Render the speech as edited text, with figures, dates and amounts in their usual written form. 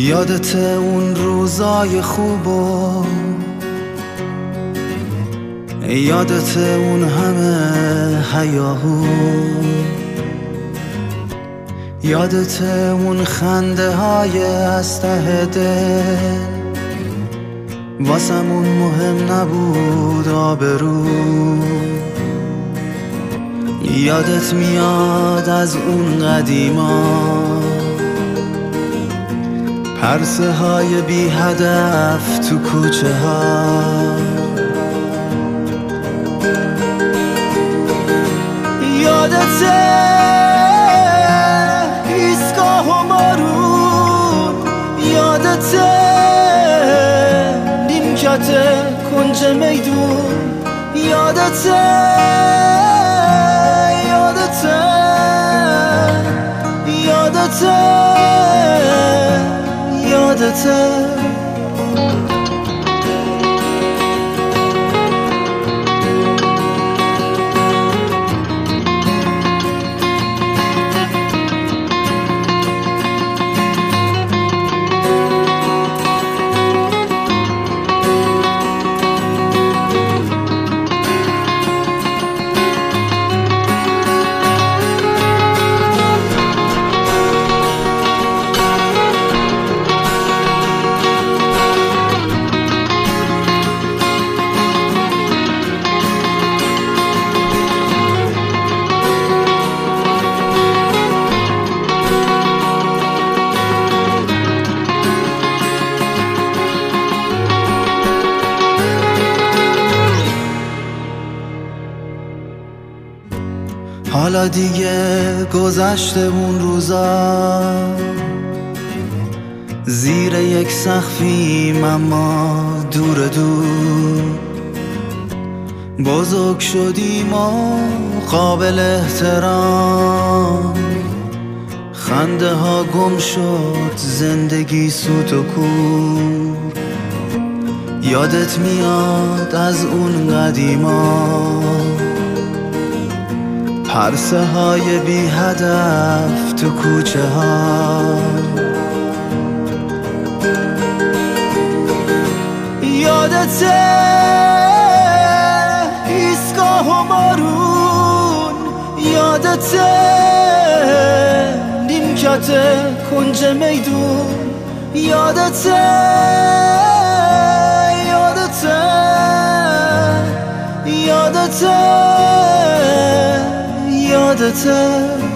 یادت اون روزای خوبو، یادت اون همه هیاهو، یادت اون خنده های از ته دل، واسمون مهم نبود آبرو. یادت میاد از اون قدیما، پرسه های بی هدف تو کوچه ها. یادت ایستگاه و مارون، یادت نیمکت کنج میدون، یادت یادت یادت یادت حالا دیگه گذشته اون روزا، زیر یک سقفیم اما دور دور. بزرگ شدیم و قابل احترام، خنده ها گم شد، زندگی سوت و کور. یادت میاد از اون قدیما، پرسه های بی هدف تو کوچه ها. یادت ایستگاه و مارون، یادت نیمکت کنج میدون، یادت یادت یادت یادت